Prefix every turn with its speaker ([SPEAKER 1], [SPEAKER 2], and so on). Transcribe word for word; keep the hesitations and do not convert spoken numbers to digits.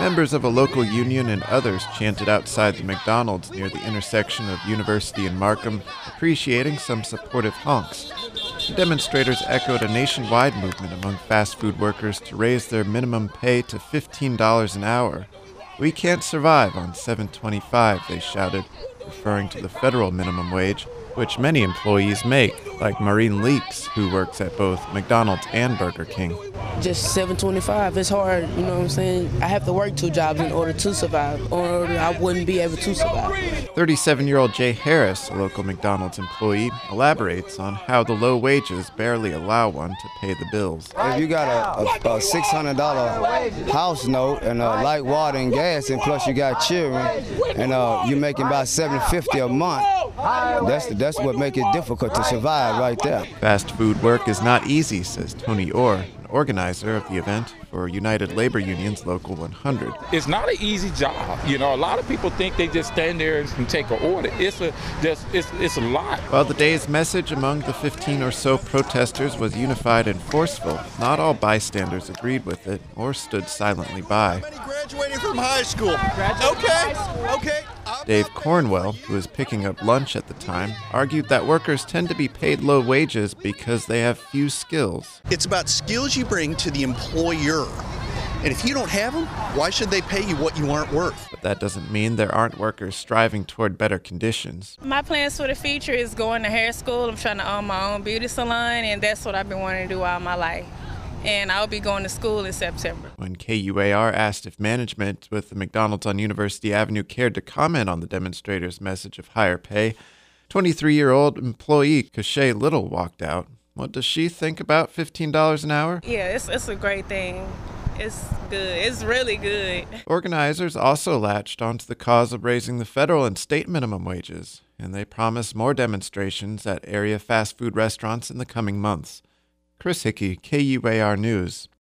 [SPEAKER 1] Members of a local union and others chanted outside the McDonald's near the intersection of University and Markham, appreciating some supportive honks. The demonstrators echoed a nationwide movement among fast food workers to raise their minimum pay to fifteen dollars an hour. "We can't survive on seven twenty-five," they shouted, referring to the federal minimum wage, which many employees make, like Maureen Leaks, who works at both McDonald's and Burger King.
[SPEAKER 2] Just seven twenty-five, it's hard, you know what I'm saying? I have to work two jobs in order to survive, or I wouldn't be able to survive.
[SPEAKER 1] thirty-seven-year-old Jay Harris, a local McDonald's employee, elaborates on how the low wages barely allow one to pay the bills.
[SPEAKER 3] If you got a, a, a six hundred dollars house note and uh, light water and gas, and plus you got children, and uh, you're making about seven fifty a month, that's, that's what makes it difficult to survive right there.
[SPEAKER 1] Fast food work is not easy, says Tony Orr, an organizer of the event for United Labor Union's Local one hundred.
[SPEAKER 4] It's not an easy job. You know, a lot of people think they just stand there and take an order. It's a, just, it's, it's a lot.
[SPEAKER 1] While the day's message among the fifteen or so protesters was unified and forceful, not all bystanders agreed with it or stood silently by.
[SPEAKER 5] Graduating from high school. Okay, okay.
[SPEAKER 1] Dave Cornwell, who was picking up lunch at the time, argued that workers tend to be paid low wages because they have few skills.
[SPEAKER 5] It's about skills you bring to the employer. And if you don't have them, why should they pay you what you aren't worth?
[SPEAKER 1] But that doesn't mean there aren't workers striving toward better conditions.
[SPEAKER 6] My plans for the future is going to hair school. I'm trying to own my own beauty salon, and that's what I've been wanting to do all my life. And I'll be going to school in September.
[SPEAKER 1] When K U A R asked if management with the McDonald's on University Avenue cared to comment on the demonstrators' message of higher pay, twenty-three-year-old employee Kashay Little walked out. What does she think about fifteen dollars an hour?
[SPEAKER 6] Yeah, it's, it's a great thing. It's good. It's really good.
[SPEAKER 1] Organizers also latched onto the cause of raising the federal and state minimum wages, and they promise more demonstrations at area fast food restaurants in the coming months. Chris Hickey, K U A R News.